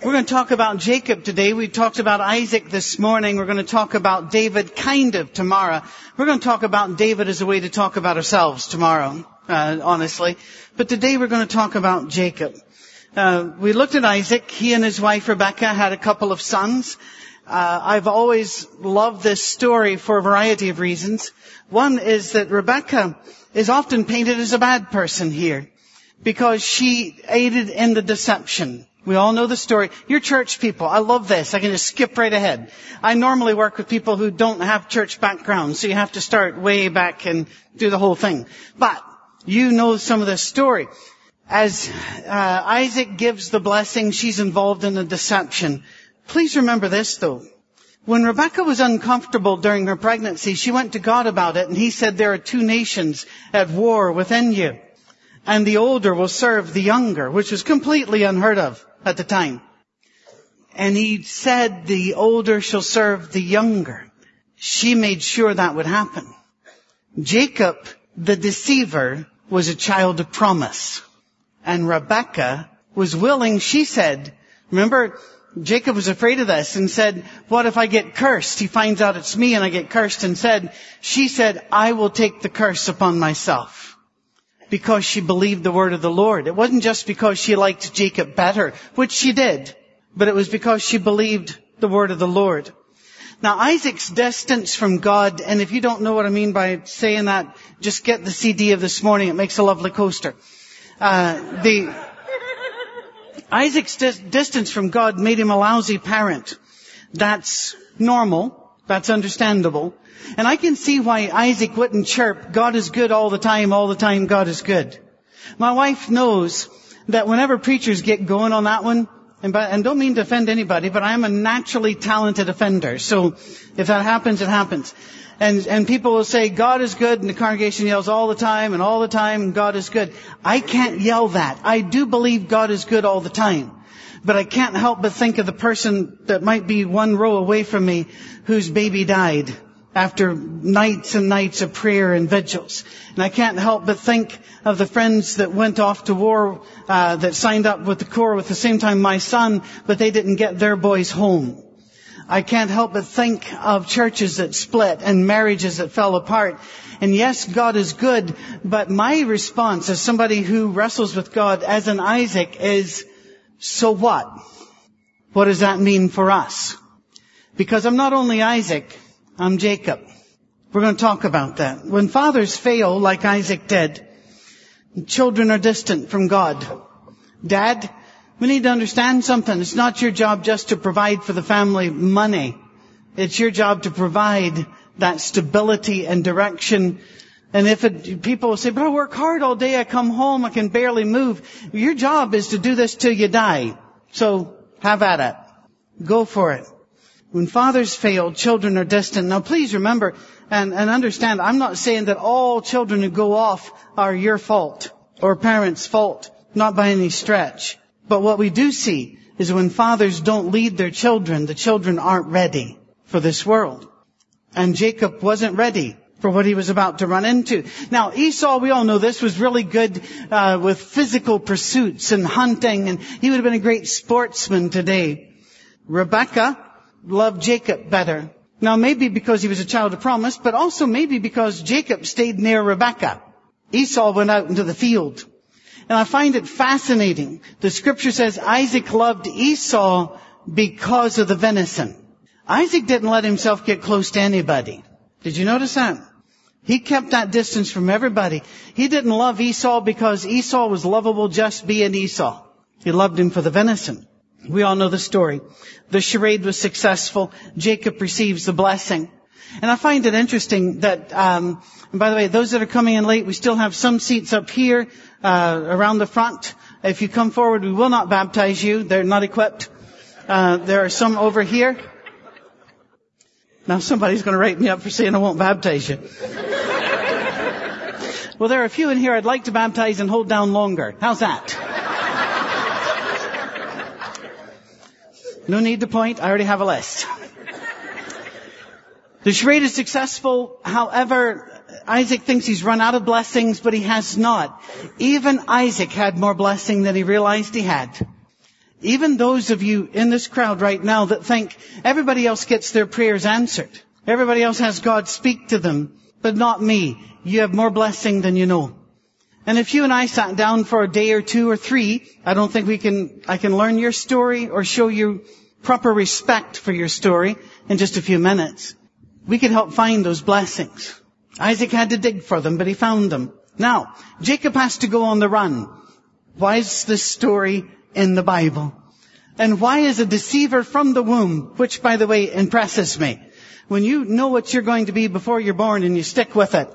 We're going to talk about Jacob today. We talked about Isaac this morning. We're going to talk about David kind of tomorrow. We're going to talk about David as a way to talk about ourselves tomorrow, honestly. But today we're going to talk about Jacob. We looked at Isaac. He and his wife Rebekah had a couple of sons. I've always loved this story for a variety of reasons. One is that Rebekah is often painted as a bad person here because she aided in the deception. We all know the story. You're church people. I love this. I can just skip right ahead. I normally work with people who don't have church background, so you have to start way back and do the whole thing. But you know some of this story. As Isaac gives the blessing, she's involved in the deception. Please remember this, though. When Rebekah was uncomfortable during her pregnancy, she went to God about it, and he said, there are two nations at war within you, and the older will serve the younger, which was completely unheard of at the time. And he said, the older shall serve the younger. She made sure that would happen. Jacob, the deceiver, was a child of promise. And Rebekah was willing, she said, remember, Jacob was afraid of this and said, what if I get cursed? He finds out it's me and I get cursed, and she said, I will take the curse upon myself. Because she believed the word of the Lord. It wasn't just because she liked Jacob better, which she did, but it was because she believed the word of the Lord. Now, Isaac's distance from God, and if you don't know what I mean by saying that, just get the CD of this morning. It makes a lovely coaster. Isaac's distance from God made him a lousy parent. That's normal. That's understandable. And I can see why Isaac wouldn't chirp, God is good all the time, God is good. My wife knows that whenever preachers get going on that one, and don't mean to offend anybody, but I am a naturally talented offender. So if that happens, it happens. And people will say, God is good, and the congregation yells all the time, and God is good. I can't yell that. I do believe God is good all the time. But I can't help but think of the person that might be one row away from me whose baby died after nights and nights of prayer and vigils. And I can't help but think of the friends that went off to war, that signed up with the Corps at the same time my son, but they didn't get their boys home. I can't help but think of churches that split and marriages that fell apart. And yes, God is good, but my response as somebody who wrestles with God as an Isaac is, so what? What does that mean for us? Because I'm not only Isaac, I'm Jacob. We're going to talk about that. When fathers fail, like Isaac did, children are distant from God. Dad, we need to understand something. It's not your job just to provide for the family money. It's your job to provide that stability and direction. And people will say, but I work hard all day. I come home. I can barely move. Your job is to do this till you die. So have at it. Go for it. When fathers fail, children are distant. Now please remember and understand, I'm not saying that all children who go off are your fault or parents' fault. Not by any stretch. But what we do see is when fathers don't lead their children, the children aren't ready for this world. And Jacob wasn't ready for what he was about to run into. Now, Esau, we all know this, was really good with physical pursuits and hunting, and he would have been a great sportsman today. Rebekah loved Jacob better. Now, maybe because he was a child of promise, but also maybe because Jacob stayed near Rebekah. Esau went out into the field. And I find it fascinating. The scripture says Isaac loved Esau because of the venison. Isaac didn't let himself get close to anybody. Did you notice that? He kept that distance from everybody. He didn't love Esau because Esau was lovable just being Esau. He loved him for the venison. We all know the story. The charade was successful. Jacob receives the blessing. And I find it interesting that, and by the way, those that are coming in late, we still have some seats up here, around the front. If you come forward, we will not baptize you. They're not equipped. There are some over here. Now somebody's going to write me up for saying I won't baptize you. Well, there are a few in here I'd like to baptize and hold down longer. How's that? No need to point. I already have a list. The charade is successful. However, Isaac thinks he's run out of blessings, but he has not. Even Isaac had more blessing than he realized he had. Even those of you in this crowd right now that think everybody else gets their prayers answered. Everybody else has God speak to them, but not me. You have more blessing than you know. And if you and I sat down for a day or 2 or 3, I don't think I can learn your story or show you proper respect for your story in just a few minutes. We could help find those blessings. Isaac had to dig for them, but he found them. Now, Jacob has to go on the run. Why is this story in the Bible? And why is a deceiver from the womb, which by the way impresses me, when you know what you're going to be before you're born and you stick with it.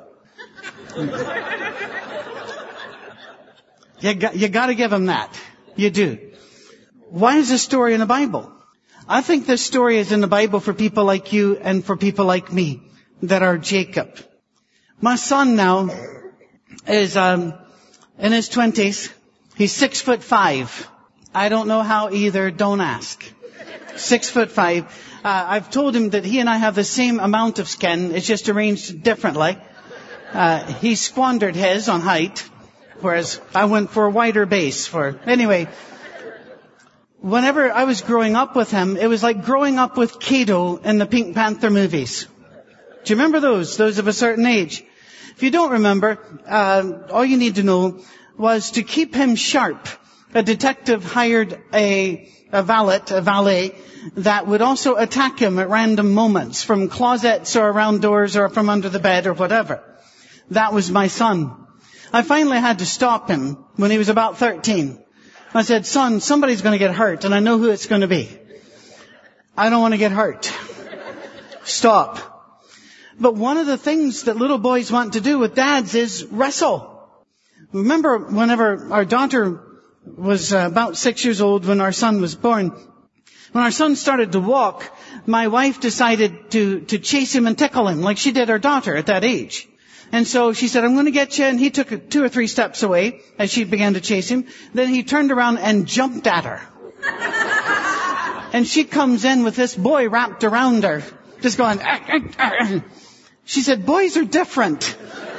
You gotta give him that. You do. Why is this story in the Bible? I think this story is in the Bible for people like you and for people like me that are Jacob. My son now is in his 20s. He's 6'5". I don't know how either. Don't ask. 6'5". I've told him that he and I have the same amount of skin. It's just arranged differently. He squandered his on height, whereas I went for a wider base. Anyway, whenever I was growing up with him, it was like growing up with Kato in the Pink Panther movies. Do you remember those? Those of a certain age. If you don't remember, all you need to know was to keep him sharp. A detective hired a valet, that would also attack him at random moments from closets or around doors or from under the bed or whatever. That was my son. I finally had to stop him when he was about 13. I said, son, somebody's going to get hurt and I know who it's going to be. I don't want to get hurt. Stop. But one of the things that little boys want to do with dads is wrestle. Remember whenever our daughter was about 6 years old when our son was born, when our son started to walk, my wife decided to chase him and tickle him like she did our daughter at that age. And so she said, I'm going to get you. And he took 2 or 3 steps away as she began to chase him. Then he turned around and jumped at her. And she comes in with this boy wrapped around her, just going, She said, boys are different.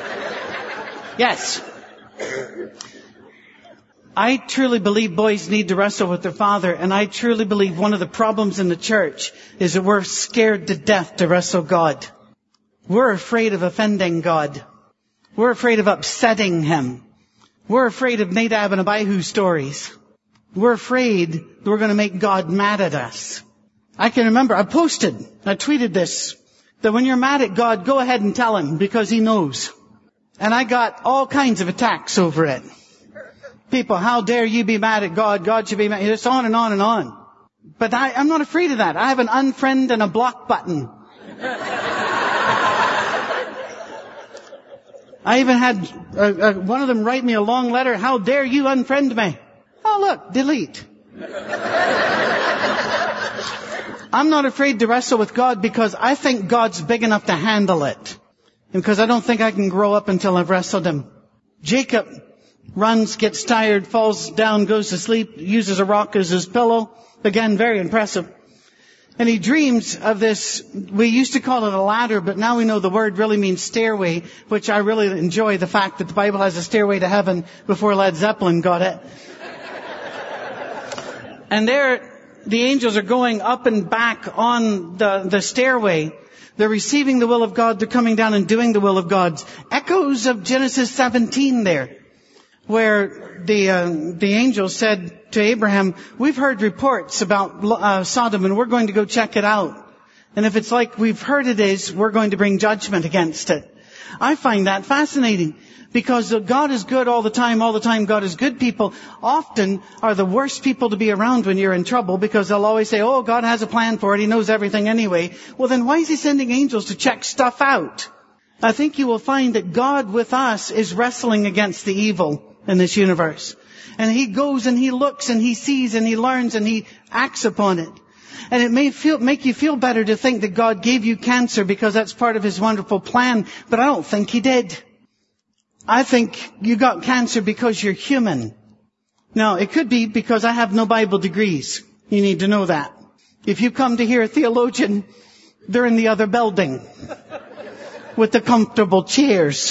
Yes. I truly believe boys need to wrestle with their father, and I truly believe one of the problems in the church is that we're scared to death to wrestle God. We're afraid of offending God. We're afraid of upsetting Him. We're afraid of Nadab and Abihu stories. We're afraid that we're going to make God mad at us. I can remember, I tweeted this, that when you're mad at God, go ahead and tell Him, because He knows. And I got all kinds of attacks over it. People, how dare you be mad at God? God should be mad. It's on and on and on. But I'm not afraid of that. I have an unfriend and a block button. I even had one of them write me a long letter. How dare you unfriend me? Oh, look, delete. I'm not afraid to wrestle with God because I think God's big enough to handle it. And because I don't think I can grow up until I've wrestled Him. Jacob runs, gets tired, falls down, goes to sleep, uses a rock as his pillow. Again, very impressive. And he dreams of this, we used to call it a ladder, but now we know the word really means stairway, which I really enjoy the fact that the Bible has a stairway to heaven before Led Zeppelin got it. And there, the angels are going up and back on the stairway. They're receiving the will of God. They're coming down and doing the will of God. Echoes of Genesis 17 there, where the angel said to Abraham, we've heard reports about Sodom and we're going to go check it out. And if it's like we've heard it is, we're going to bring judgment against it. I find that fascinating because God is good all the time God is good. People often are the worst people to be around when you're in trouble because they'll always say, oh, God has a plan for it. He knows everything anyway. Well, then why is He sending angels to check stuff out? I think you will find that God with us is wrestling against the evil in this universe. And He goes and He looks and He sees and He learns and He acts upon it. And it may make you feel better to think that God gave you cancer because that's part of His wonderful plan, but I don't think He did. I think you got cancer because you're human. Now, it could be because I have no Bible degrees. You need to know that. If you come to hear a theologian, they're in the other building with the comfortable chairs.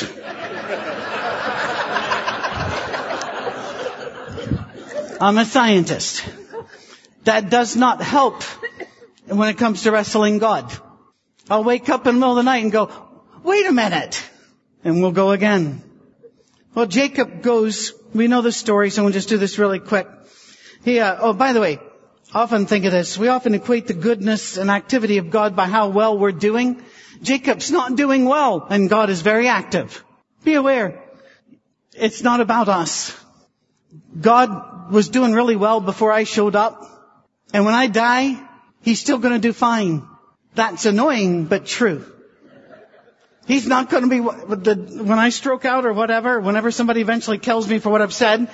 I'm a scientist. That does not help when it comes to wrestling God. I'll wake up in the middle of the night and go, wait a minute. And we'll go again. Well, Jacob goes, we know the story, so we'll just do this really quick. By the way, often think of this. We often equate the goodness and activity of God by how well we're doing. Jacob's not doing well, and God is very active. Be aware. It's not about us. God was doing really well before I showed up. And when I die, He's still going to do fine. That's annoying, but true. He's not going to be, when I stroke out or whatever, whenever somebody eventually kills me for what I've said,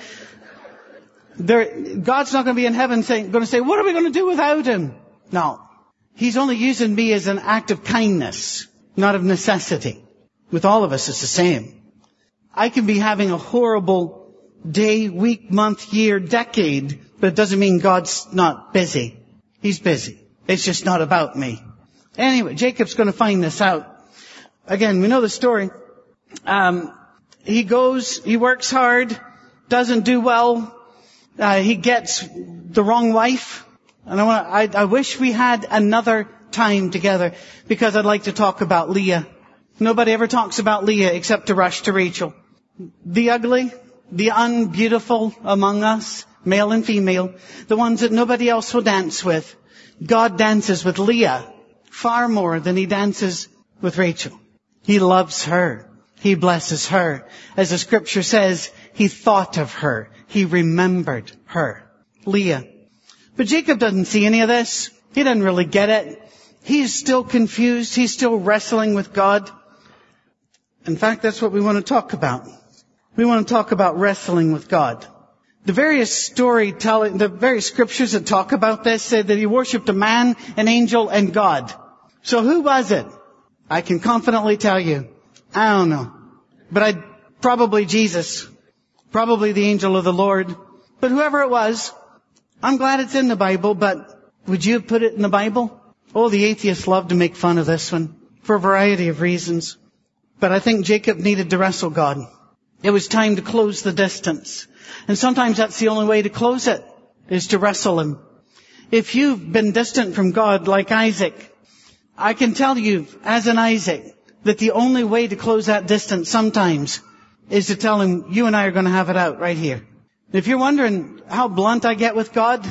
God's not going to be in heaven going to say, what are we going to do without Him? No. He's only using me as an act of kindness, not of necessity. With all of us, it's the same. I can be having a horrible day, week, month, year, decade, but it doesn't mean God's not busy. He's busy. It's just not about me. Anyway, Jacob's going to find this out. Again, we know the story. He works hard, doesn't do well. He gets the wrong wife. And I wish we had another time together because I'd like to talk about Leah. Nobody ever talks about Leah except to rush to Rachel. The ugly, the unbeautiful among us, male and female, the ones that nobody else will dance with. God dances with Leah far more than He dances with Rachel. He loves her. He blesses her. As the scripture says, He thought of her. He remembered her. Leah. But Jacob doesn't see any of this. He doesn't really get it. He's still confused. He's still wrestling with God. In fact, that's what we want to talk about. We want to talk about wrestling with God. The various scriptures that talk about this say that he worshipped a man, an angel, and God. So who was it? I can confidently tell you. I don't know. But probably Jesus. Probably the angel of the Lord. But whoever it was, I'm glad it's in the Bible, but would you have put it in the Bible? Oh, the atheists love to make fun of this one for a variety of reasons. But I think Jacob needed to wrestle God. It was time to close the distance. And sometimes that's the only way to close it, is to wrestle Him. If you've been distant from God like Isaac, I can tell you, as an Isaac, that the only way to close that distance sometimes is to tell Him, you and I are going to have it out right here. If you're wondering how blunt I get with God,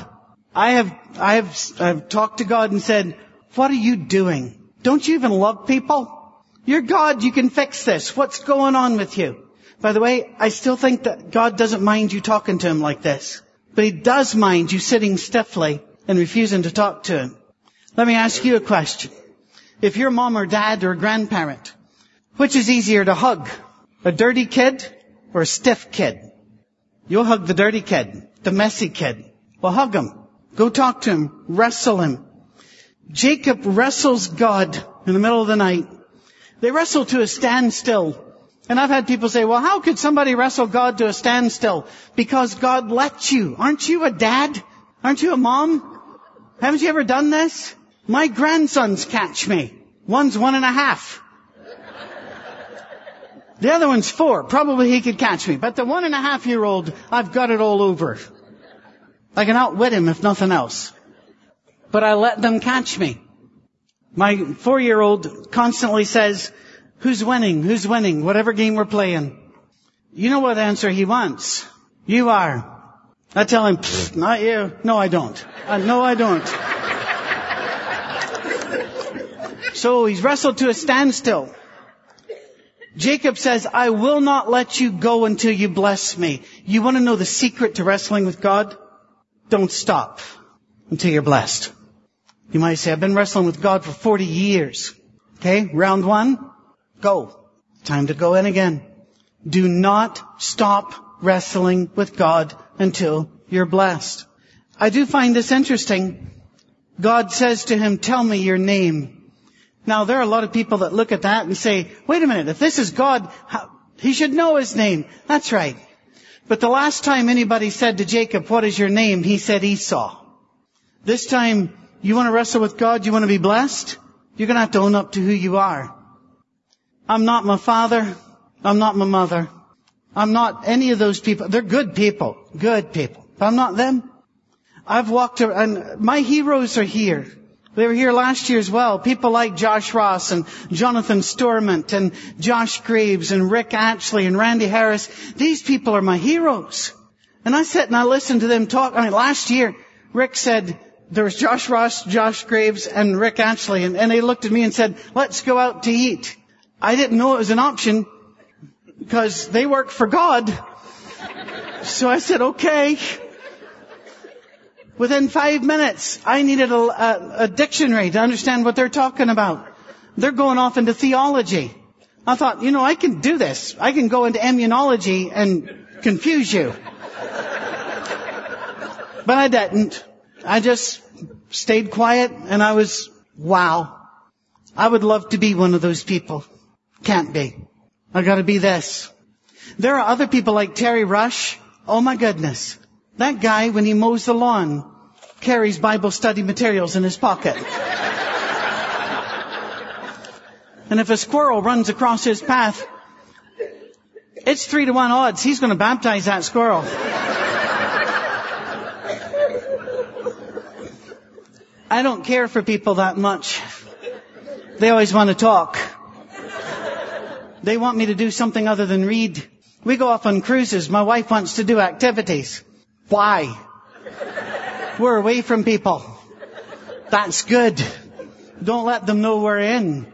I've talked to God and said, what are you doing? Don't you even love people? You're God, you can fix this. What's going on with you? By the way, I still think that God doesn't mind you talking to Him like this. But He does mind you sitting stiffly and refusing to talk to Him. Let me ask you a question. If you're mom or dad or a grandparent, which is easier to hug? A dirty kid or a stiff kid? You'll hug the dirty kid, the messy kid. Well, hug him. Go talk to him. Wrestle him. Jacob wrestles God in the middle of the night. They wrestle to a standstill. And I've had people say, well, how could somebody wrestle God to a standstill? Because God let you. Aren't you a dad? Aren't you a mom? Haven't you ever done this? My grandsons catch me. One's 1.5. The other one's 4. Probably he could catch me. But the 1.5-year-old, I've got it all over. I can outwit him if nothing else. But I let them catch me. My 4-year-old constantly says, who's winning? Who's winning? Whatever game we're playing. You know what answer he wants. You are. I tell him, not you. No, I don't. No, I don't. So he's wrestled to a standstill. Jacob says, I will not let you go until you bless me. You want to know the secret to wrestling with God? Don't stop until you're blessed. You might say, I've been wrestling with God for 40 years. Okay, round 1, go. Time to go in again. Do not stop wrestling with God until you're blessed. I do find this interesting. God says to him, tell me your name. Now, there are a lot of people that look at that and say, wait a minute, if this is God, He should know His name. That's right. But the last time anybody said to Jacob, what is your name? He said Esau. This time, you want to wrestle with God? You want to be blessed? You're going to have to own up to who you are. I'm not my father. I'm not my mother. I'm not any of those people. They're good people. Good people. But I'm not them. I've walked around, and my heroes are here. They were here last year as well. People like Josh Ross and Jonathan Stormont and Josh Graves and Rick Ashley and Randy Harris. These people are my heroes. And I sit and I listen to them talk. Last year, Rick said, there was Josh Ross, Josh Graves, and Rick Ashley. And they looked at me and said, let's go out to eat. I didn't know it was an option because they work for God. So I said, okay. Within 5 minutes, I needed a dictionary to understand what they're talking about. They're going off into theology. I thought, I can do this. I can go into immunology and confuse you. But I didn't. I just stayed quiet and I was, wow. I would love to be one of those people. Can't be. I gotta be this. There are other people like Terry Rush. Oh my goodness. That guy, when he mows the lawn, carries Bible study materials in his pocket. And if a squirrel runs across his path, it's 3-1 odds. He's going to baptize that squirrel. I don't care for people that much. They always want to talk. They want me to do something other than read. We go off on cruises. My wife wants to do activities. Why? We're away from people. That's good. Don't let them know we're in.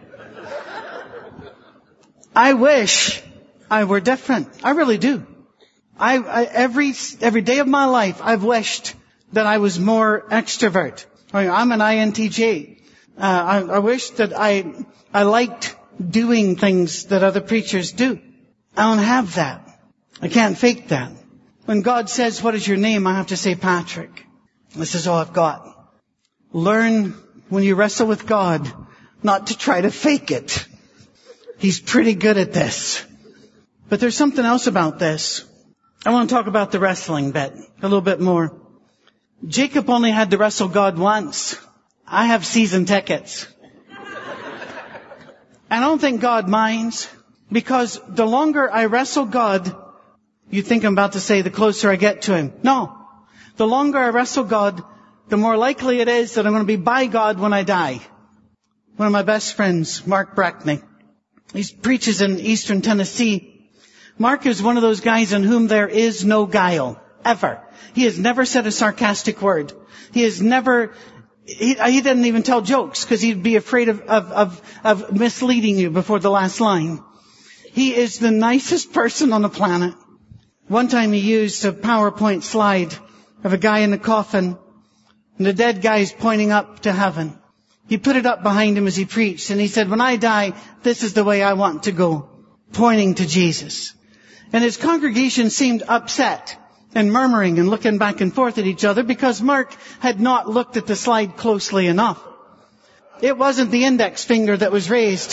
I wish I were different. I really do. Every day of my life, I've wished that I was more extrovert. I'm an INTJ. I wish that I liked doing things that other preachers do. I don't have that. I can't fake that. When God says, what is your name? I have to say Patrick. This is all I've got. Learn when you wrestle with God not to try to fake it. He's pretty good at this. But there's something else about this. I want to talk about the wrestling bit a little bit more. Jacob only had to wrestle God once. I have season tickets. And I don't think God minds, because the longer I wrestle God, you think I'm about to say the closer I get to Him. No. The longer I wrestle God, the more likely it is that I'm going to be by God when I die. One of my best friends, Mark Brackney, he preaches in Eastern Tennessee. Mark is one of those guys in whom there is no guile, ever. He has never said a sarcastic word. He didn't even tell jokes because he'd be afraid of misleading you before the last line. He is the nicest person on the planet. One time he used a PowerPoint slide of a guy in a coffin, and the dead guy is pointing up to heaven. He put it up behind him as he preached, and he said, when I die, this is the way I want to go, pointing to Jesus. And his congregation seemed upset and murmuring and looking back and forth at each other because Mark had not looked at the slide closely enough. It wasn't the index finger that was raised.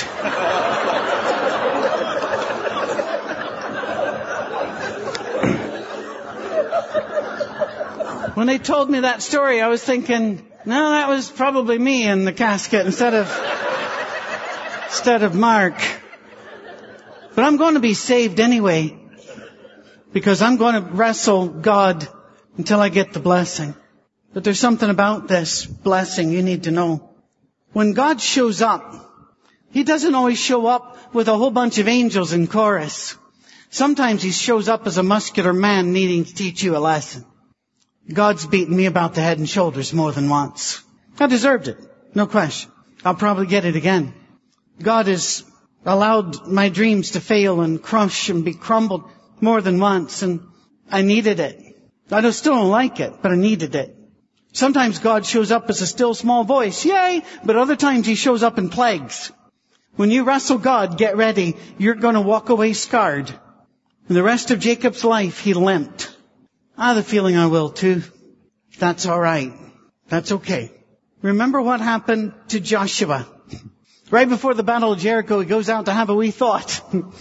When they told me that story, I was thinking, no, that was probably me in the casket instead of Mark. But I'm going to be saved anyway, because I'm going to wrestle God until I get the blessing. But there's something about this blessing you need to know. When God shows up, He doesn't always show up with a whole bunch of angels in chorus. Sometimes He shows up as a muscular man needing to teach you a lesson. God's beaten me about the head and shoulders more than once. I deserved it. No question. I'll probably get it again. God has allowed my dreams to fail and crush and be crumbled more than once, and I needed it. I still don't like it, but I needed it. Sometimes God shows up as a still small voice. Yay! But other times He shows up in plagues. When you wrestle God, get ready. You're going to walk away scarred. In the rest of Jacob's life, he limped. I have the feeling I will too. That's all right. That's okay. Remember what happened to Joshua? Right before the Battle of Jericho, he goes out to have a wee thought.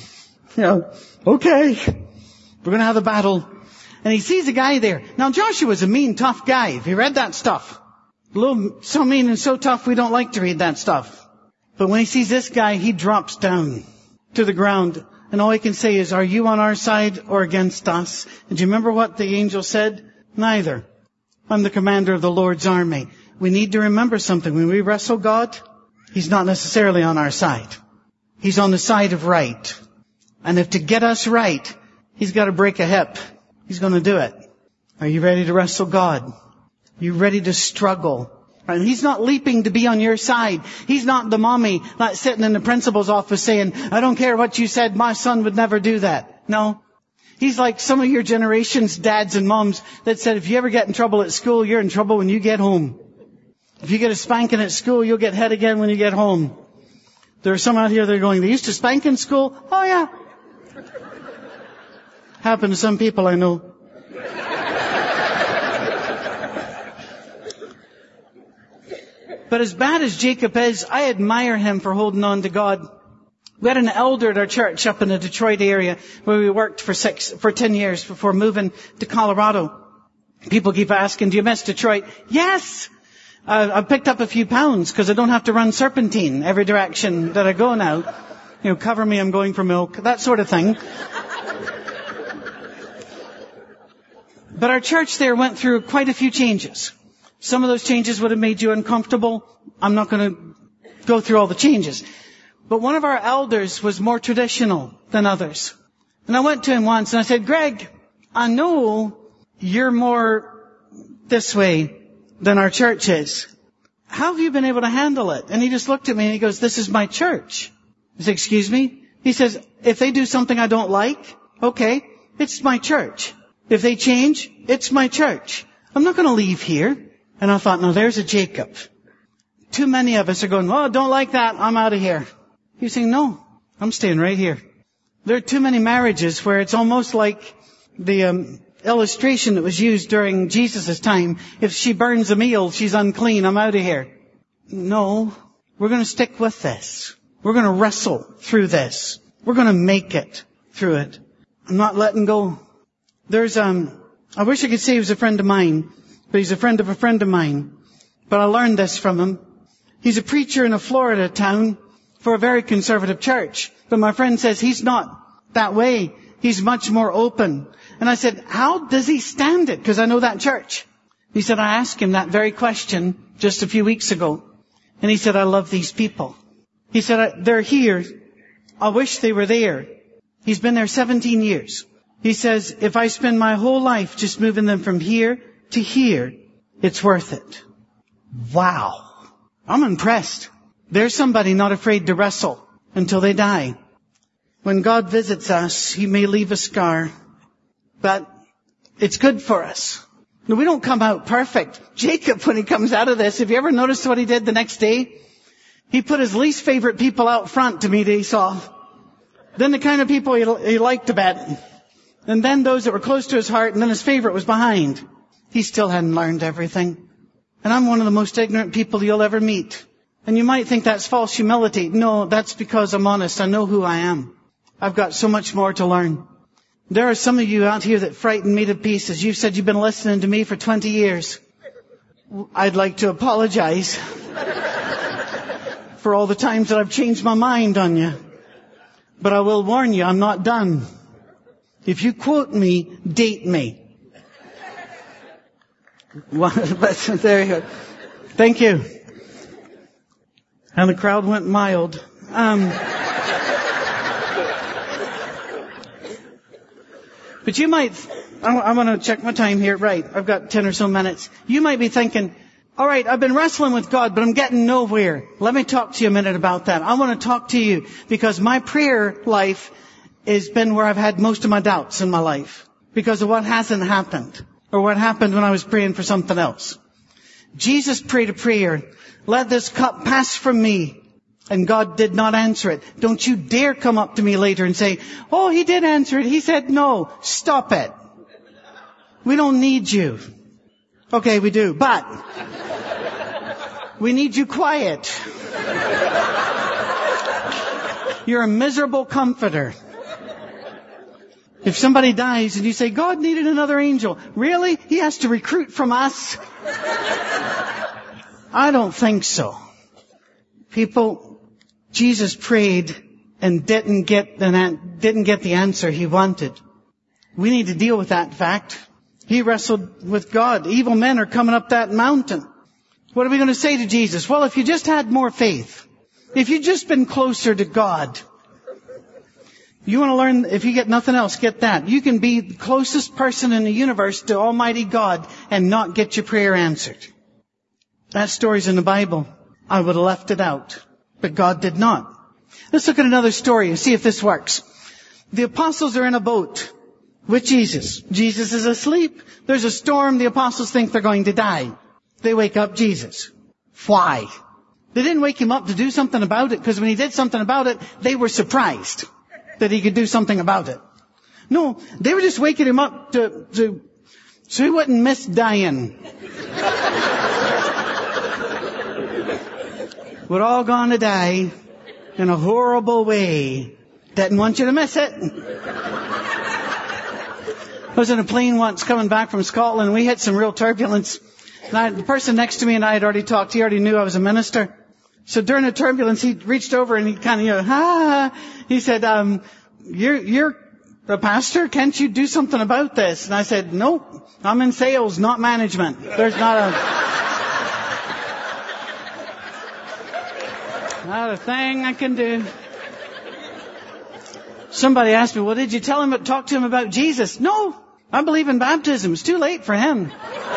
Okay, we're going to have the battle. And he sees a guy there. Now Joshua's a mean, tough guy. Have you read that stuff? So mean and so tough we don't like to read that stuff. But when he sees this guy, he drops down to the ground. And all he can say is, are you on our side or against us? And do you remember what the angel said? Neither. I'm the commander of the Lord's army. We need to remember something. When we wrestle God, He's not necessarily on our side. He's on the side of right. And if to get us right, He's got to break a hip, He's going to do it. Are you ready to wrestle God? Are you ready to struggle? And He's not leaping to be on your side. He's not the mommy not sitting in the principal's office saying, I don't care what you said, my son would never do that. No. He's like some of your generation's dads and moms that said, if you ever get in trouble at school, you're in trouble when you get home. If you get a spanking at school, you'll get hit again when you get home. There are some out here that are going, they used to spank in school? Oh yeah. Happened to some people I know. But as bad as Jacob is, I admire him for holding on to God. We had an elder at our church up in the Detroit area where we worked for 10 years before moving to Colorado. People keep asking, do you miss Detroit? Yes! I've picked up a few pounds because I don't have to run serpentine every direction that I go now. You know, cover me, I'm going for milk, that sort of thing. But our church there went through quite a few changes. Some of those changes would have made you uncomfortable. I'm not going to go through all the changes. But one of our elders was more traditional than others. And I went to him once and I said, Greg, I know you're more this way than our church is. How have you been able to handle it? And he just looked at me and he goes, this is my church. I said, excuse me? He says, if they do something I don't like, okay, it's my church. If they change, it's my church. I'm not going to leave here. And I thought, no, there's a Jacob. Too many of us are going, oh, don't like that, I'm out of here. He's saying, no, I'm staying right here. There are too many marriages where it's almost like the illustration that was used during Jesus' time. If she burns a meal, she's unclean, I'm out of here. No, we're going to stick with this. We're going to wrestle through this. We're going to make it through it. I'm not letting go. There's, I wish I could say he was a friend of mine, but he's a friend of mine. But I learned this from him. He's a preacher in a Florida town for a very conservative church. But my friend says he's not that way. He's much more open. And I said, how does he stand it? Because I know that church. He said, I asked him that very question just a few weeks ago. And he said, I love these people. He said, they're here. I wish they were there. He's been there 17 years. He says, if I spend my whole life just moving them from here to here, it's worth it. Wow. I'm impressed. There's somebody not afraid to wrestle until they die. When God visits us, He may leave a scar, but it's good for us. No, we don't come out perfect. Jacob, when he comes out of this, have you ever noticed what he did the next day? He put his least favorite people out front to meet Esau. Then the kind of people he liked a bit. And then those that were close to his heart, and then his favorite was behind. He still hadn't learned everything. And I'm one of the most ignorant people you'll ever meet. And you might think that's false humility. No, that's because I'm honest. I know who I am. I've got so much more to learn. There are some of you out here that frighten me to pieces. You've said you've been listening to me for 20 years. I'd like to apologize for all the times that I've changed my mind on you. But I will warn you, I'm not done. If you quote me, date me. There you go. Thank you. And the crowd went mild. But you might, I'm going to check my time here. Right, I've got 10 or so minutes. You might be thinking, all right, I've been wrestling with God, but I'm getting nowhere. Let me talk to you a minute about that. I want to talk to you because my prayer life has been where I've had most of my doubts in my life because of what hasn't happened or what happened when I was praying for something else. Jesus prayed a prayer, let this cup pass from me. And God did not answer it. Don't you dare come up to me later and say, oh, He did answer it. He said no. Stop it. We don't need you. Okay, we do, but we need you quiet. You're a miserable comforter. If somebody dies and you say, God needed another angel. Really? He has to recruit from us? I don't think so. People, Jesus prayed and didn't get the answer He wanted. We need to deal with that fact. He wrestled with God. Evil men are coming up that mountain. What are we going to say to Jesus? Well, if you just had more faith, if you'd just been closer to God, you want to learn, if you get nothing else, get that. You can be the closest person in the universe to Almighty God and not get your prayer answered. That story's in the Bible. I would have left it out, but God did not. Let's look at another story and see if this works. The apostles are in a boat with Jesus. Jesus is asleep. There's a storm. The apostles think they're going to die. They wake up Jesus. Why? They didn't wake him up to do something about it, because when he did something about it, they were surprised that he could do something about it. No, they were just waking him up so he wouldn't miss dying. We're all going to die in a horrible way. Didn't want you to miss it. I was in a plane once coming back from Scotland. We had some real turbulence. And the person next to me and I had already talked. He already knew I was a minister. So during the turbulence, he reached over and he kind of, he said, you're a pastor. Can't you do something about this? And I said, nope, I'm in sales, not management. There's not a thing I can do. Somebody asked me, well, did you talk to him about Jesus? No, I believe in baptism. It's too late for him.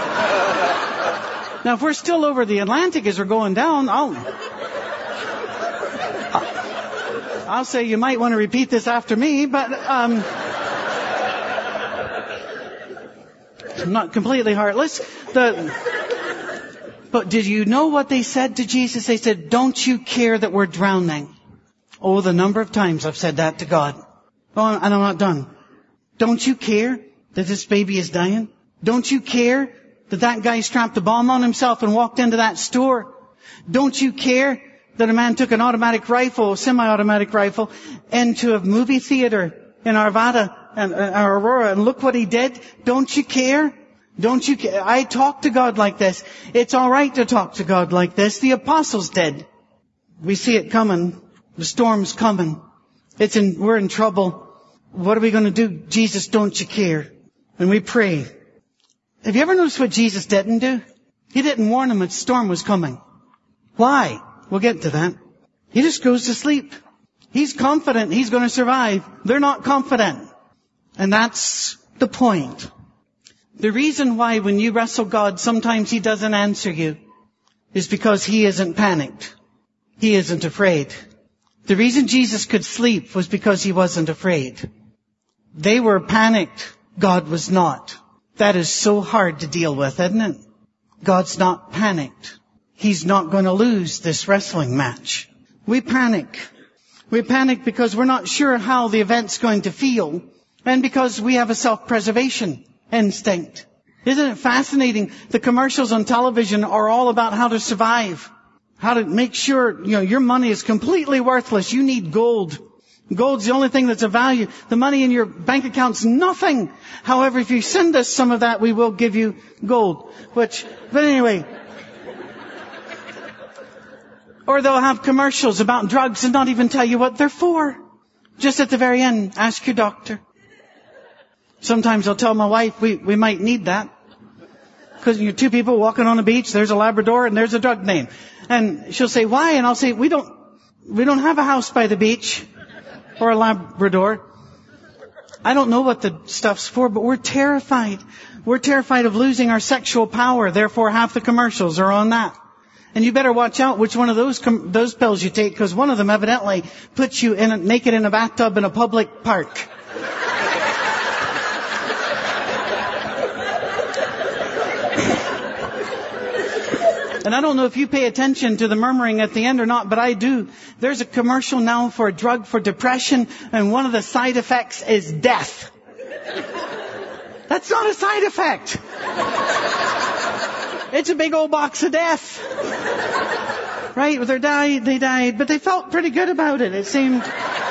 Now, if we're still over the Atlantic as we're going down, I'll say you might want to repeat this after me, but I'm not completely heartless. But did you know what they said to Jesus? They said, don't you care that we're drowning? Oh, the number of times I've said that to God. Oh, and I'm not done. Don't you care that this baby is dying? Don't you care that that guy strapped a bomb on himself and walked into that store? Don't you care that a man took an automatic rifle, a semi-automatic rifle, into a movie theater in Arvada and Aurora, and look what he did? Don't you care? Don't you care? I talk to God like this. It's all right to talk to God like this. The apostles did. We see it coming. The storm's coming. We're in trouble. What are we going to do? Jesus, don't you care? And we pray. Have you ever noticed what Jesus didn't do? He didn't warn them that the storm was coming. Why? We'll get to that. He just goes to sleep. He's confident he's going to survive. They're not confident. And that's the point. The reason why when you wrestle God, sometimes he doesn't answer you is because he isn't panicked. He isn't afraid. The reason Jesus could sleep was because he wasn't afraid. They were panicked. God was not. That is so hard to deal with, isn't it? God's not panicked. He's not going to lose this wrestling match. We panic. We panic because we're not sure how the event's going to feel, and because we have a self-preservation instinct. Isn't it fascinating? The commercials on television are all about how to survive. How to make sure, your money is completely worthless. You need gold. Gold's the only thing that's of value. The money in your bank account's nothing. However, if you send us some of that, we will give you gold. But anyway. Or they'll have commercials about drugs and not even tell you what they're for. Just at the very end, ask your doctor. Sometimes I'll tell my wife, we might need that. Because you're two people walking on a beach, there's a Labrador and there's a drug name. And she'll say, why? And I'll say, we don't have a house by the beach or a Labrador. I don't know what the stuff's for, but we're terrified. We're terrified of losing our sexual power. Therefore, half the commercials are on that. And you better watch out which one of those pills you take, because one of them evidently puts you naked in a bathtub in a public park. And I don't know if you pay attention to the murmuring at the end or not, but I do. There's a commercial now for a drug for depression, and one of the side effects is death. That's not a side effect. It's a big old box of death. Right? They died, but they felt pretty good about it. It seemed...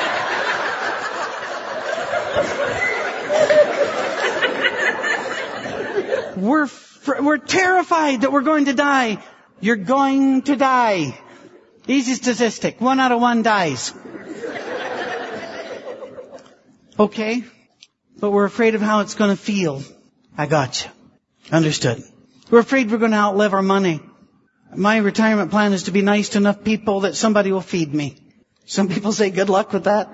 We're terrified that we're going to die. You're going to die. Easy statistic. 1 out of 1 dies. Okay? But we're afraid of how it's going to feel. I got you. Understood. We're afraid we're going to outlive our money. My retirement plan is to be nice to enough people that somebody will feed me. Some people say good luck with that.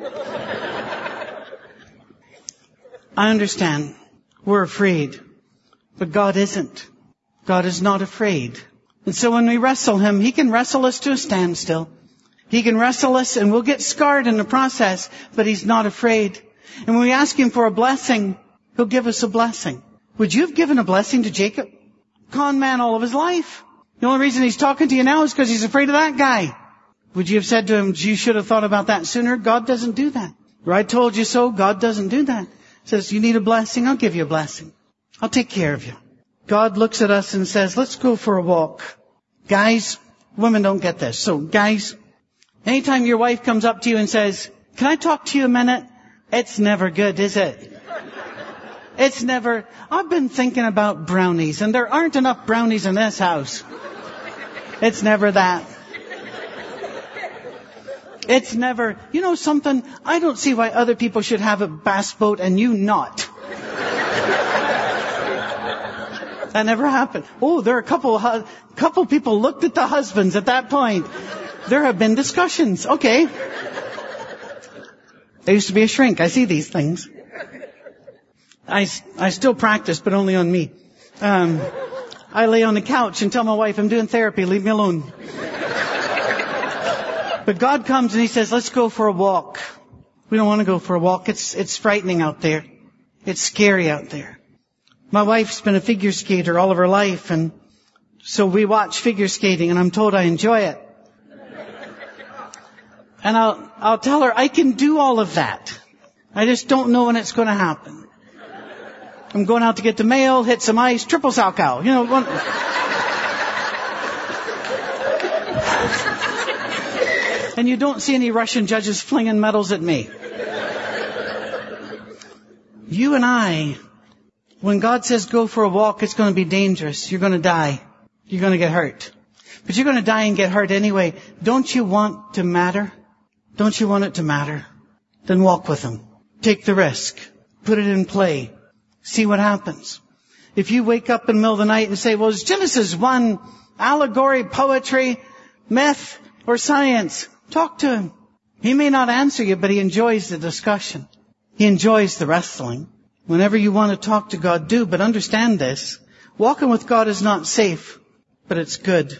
I understand. We're afraid. But God isn't. God is not afraid. And so when we wrestle Him, He can wrestle us to a standstill. He can wrestle us and we'll get scarred in the process, but He's not afraid. And when we ask Him for a blessing, He'll give us a blessing. Would you have given a blessing to Jacob? Con man all of his life. The only reason he's talking to you now is because he's afraid of that guy. Would you have said to him, you should have thought about that sooner? God doesn't do that. Or I told you so. God doesn't do that. He says, you need a blessing? I'll give you a blessing. I'll take care of you. God looks at us and says, let's go for a walk. Guys, women don't get this. So guys, anytime your wife comes up to you and says, can I talk to you a minute? It's never good, is it? It's never, I've been thinking about brownies and there aren't enough brownies in this house. It's never that. It's never, you know something? I don't see why other people should have a bass boat and you not. That never happened. Oh, there are a couple people looked at the husbands at that point. There have been discussions. Okay. I used to be a shrink. I see these things. I still practice, but only on me. I lay on the couch and tell my wife, I'm doing therapy, leave me alone. But God comes and He says, let's go for a walk. We don't want to go for a walk. It's frightening out there. It's scary out there. My wife's been a figure skater all of her life, and so we watch figure skating, and I'm told I enjoy it. And I'll tell her, I can do all of that. I just don't know when it's going to happen. I'm going out to get the mail, hit some ice, triple Salchow. You know, and you don't see any Russian judges flinging medals at me. You and I, when God says go for a walk, it's going to be dangerous. You're going to die. You're going to get hurt. But you're going to die and get hurt anyway. Don't you want to matter? Don't you want it to matter? Then walk with Him. Take the risk. Put it in play. See what happens. If you wake up in the middle of the night and say, well, is Genesis 1 allegory, poetry, myth, or science? Talk to Him. He may not answer you, but He enjoys the discussion. He enjoys the wrestling. Whenever you want to talk to God, do, but understand this. Walking with God is not safe, but it's good.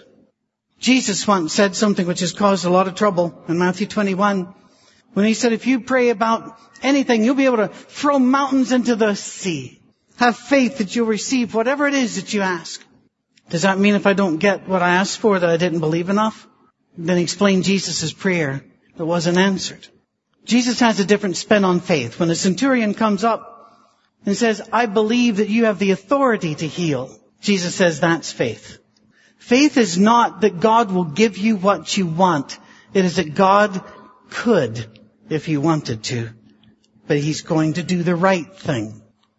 Jesus once said something which has caused a lot of trouble in Matthew 21. When He said, if you pray about anything, you'll be able to throw mountains into the sea. Have faith that you'll receive whatever it is that you ask. Does that mean if I don't get what I asked for that I didn't believe enough? Then explain Jesus' prayer that wasn't answered. Jesus has a different spin on faith. When the centurion comes up and says, I believe that you have the authority to heal, Jesus says that's faith. Faith is not that God will give you what you want. It is that God could if He wanted to. But He's going to do the right thing.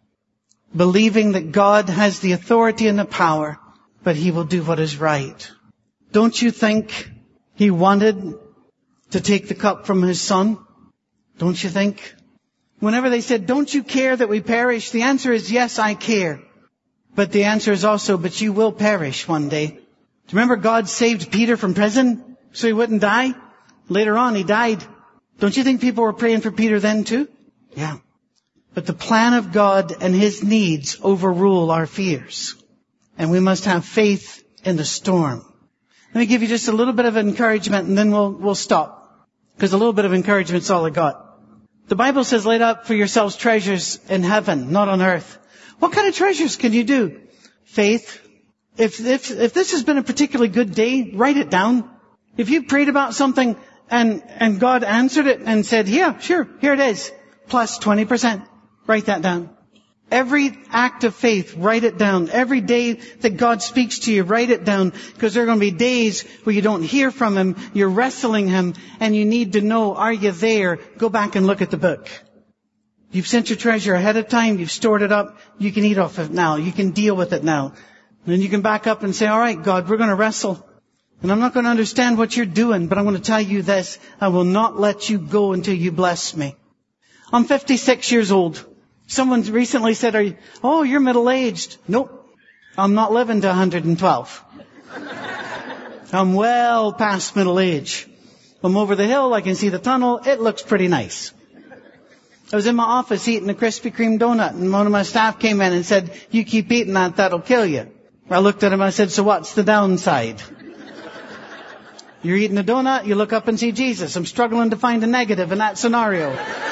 Believing that God has the authority and the power, but He will do what is right. Don't you think He wanted to take the cup from His Son? Don't you think? Whenever they said, don't you care that we perish? The answer is, yes, I care. But the answer is also, but you will perish one day. Do you remember God saved Peter from prison so he wouldn't die? Later on, he died. Don't you think people were praying for Peter then too? Yeah. But the plan of God and His needs overrule our fears. And we must have faith in the storm. Let me give you just a little bit of encouragement and then we'll stop. Because a little bit of encouragement's all I got. The Bible says, lay up for yourselves treasures in heaven, not on earth. What kind of treasures can you do? Faith. If this has been a particularly good day, write it down. If you prayed about something and God answered it and said, yeah, sure, here it is, plus 20%, write that down. Every act of faith, write it down. Every day that God speaks to you, write it down. Because there are going to be days where you don't hear from Him, you're wrestling Him, and you need to know, are you there? Go back and look at the book. You've sent your treasure ahead of time, you've stored it up, you can eat off of it now, you can deal with it now. And then you can back up and say, all right, God, we're going to wrestle. And I'm not going to understand what you're doing, but I'm going to tell you this, I will not let you go until you bless me. I'm 56 years old. Someone recently said, you're middle-aged. Nope. I'm not living to 112. I'm well past middle age. I'm over the hill. I can see the tunnel. It looks pretty nice. I was in my office eating a Krispy Kreme donut, and one of my staff came in and said, you keep eating that, that'll kill you. I looked at him and I said, so what's the downside? You're eating a donut, you look up and see Jesus. I'm struggling to find a negative in that scenario.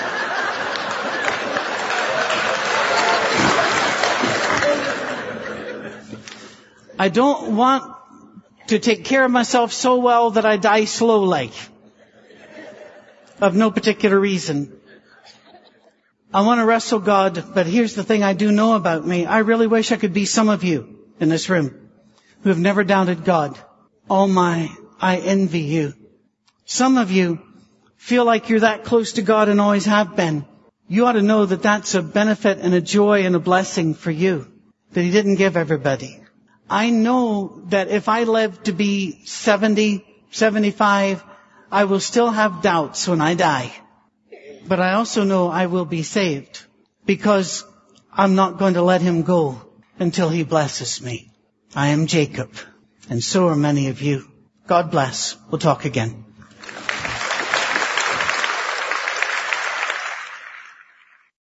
I don't want to take care of myself so well that I die slow-like. Of no particular reason. I want to wrestle God, but here's the thing I do know about me. I really wish I could be some of you in this room who have never doubted God. Oh my, I envy you. Some of you feel like you're that close to God and always have been. You ought to know that that's a benefit and a joy and a blessing for you that He didn't give everybody. I know that if I live to be 70, 75, I will still have doubts when I die. But I also know I will be saved because I'm not going to let Him go until He blesses me. I am Jacob, and so are many of you. God bless. We'll talk again.